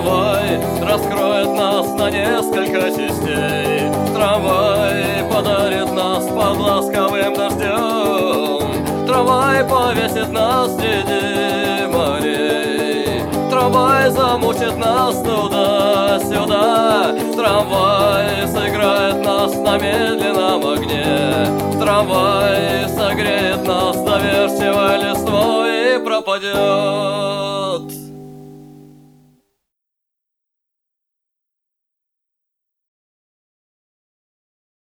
Трамвай раскроет нас на несколько частей. Трамвай подарит нас под ласковым дождем. Трамвай повесит нас среди морей. Трамвай замучит нас туда-сюда. Трамвай сыграет нас на медленном огне. Трамвай согреет нас доверчивой листвой и пропадет.